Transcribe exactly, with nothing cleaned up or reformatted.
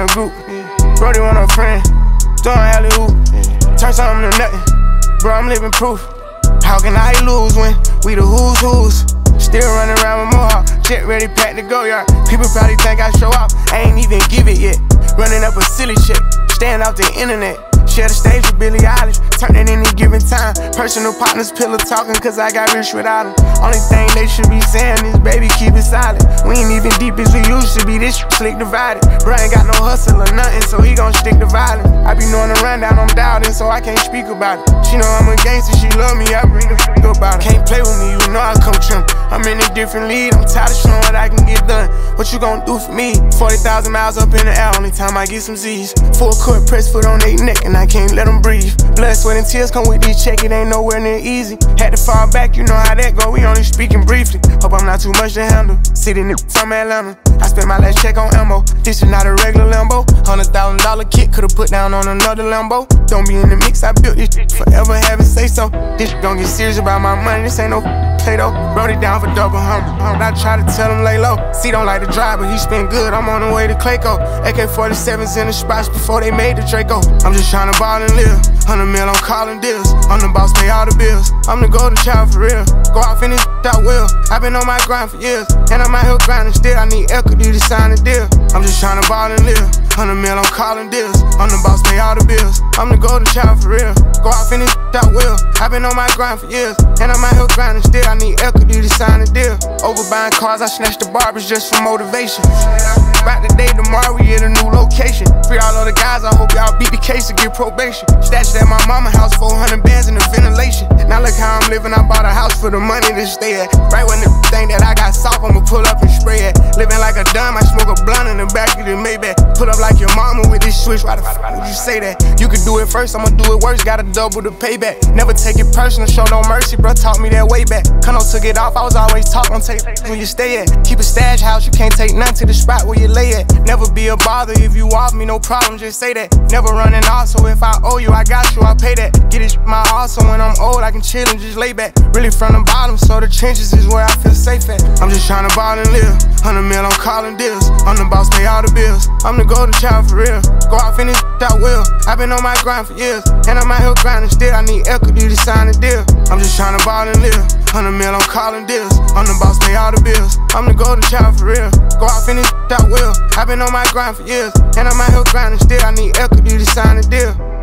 a group. Brody want a friend, doing alley-oop. Turn something to nothing, bro, I'm living proof. How can I lose when we the who's who's? Still running around with Mohawk, jet ready, packed to go yard. People probably think I show off, I ain't even give it yet. Running up a silly chick, staying off the internet. Share the stage with Billie Eilish, turn it any given time. Personal partners, pillow talking, cause I got rich without them. Only thing they should be saying is, baby, keep it silent. We ain't even deep as we used to be, this slick divided. Bro ain't got no hustle or nothing, so he gon' stick to violence. I be knowing the rundown, I'm doubting, so I can't speak about it. She know I'm a gangster, she love me, I bring the f*** about it. Can't play with me, you know I come trim. I'm in a different league, I'm tired of showing what I can get done. What you gon' do for me? forty thousand miles up in the air, only time I get some Z's. Full court press foot on they neck, and I can't let them breathe. Blood, sweat, and tears come with these check, it ain't nowhere near easy. Had to fall back, you know how that go, we only speaking briefly. Hope I'm not too much to handle. City nigga from Atlanta, I spent my last check on ammo. This is not a regular Lambo. Hundred thousand dollar kit, could've put down on another Lambo. Don't be in the mix, I built this shit forever, having say so. This gon' get serious about my money, this ain't no Play-Doh. Wrote it down for double humble. I try to tell him lay low. C don't like to drive, but he spin good, I'm on the way to Clayco. A K forty-sevens in the spots before they made the Draco. I'm just trying to ball and live. Hundred mil, I'm calling deals. I'm the boss, pay all the bills. I'm the golden child for real. Go off in this I will. I've been on my grind for years, and I'm out here grinding still. I need equity to sign a deal. I'm just trying to ball and live. Hundred mil, I'm calling deals. I'm the boss, pay all the bills. I'm the golden child for real. Go off in this I will. I've been on my grind for years, and I'm out here grinding still. I need equity to sign a deal. Over buying cars, I snatched the barbers just for motivation. About the day tomorrow, we at a new location. Free all of the guys, I hope y'all beat the case to get probation. Stashed at my mama house, four hundred bands in the ventilation. Now look how I'm living, I bought a house for the money to stay at. Right when the thing that I got soft, I'ma pull up and spray it. Living like a dumb, I smoke a blunt in the back of the Maybach. Put up like your mama with this switch, why the f would you say that? You could do it first, I'ma do it worse, gotta double the payback. Never take it personal, show no mercy, bro, taught me that way back. Kano took it off, I was always taught, don't take when you stay at. Keep a stash house, you can't take none to the spot where you lay at. Never be a bother, if you off me, no problem, just say that. Never running off, so if I owe you, I got you, I pay that. Get it my all, so when I'm old, I can chill and just lay back. Really from the bottom, so the trenches is where I feel safe at. I'm just trying to ball and live. Hundred mil, I'm calling deals. I'm the boss, pay all the bills. I'm the golden child for real. Go off in this I will. I've been on my grind for years, and I'm out here grinding still. I need equity to sign a deal. I'm just trying to ball and live. Hundred mil, I'm calling deals. I'm the boss, pay all the bills. I'm the golden child for real. Go off in this I will. I've been on my grind for years, and I'm out here grinding still. I need equity to sign a deal.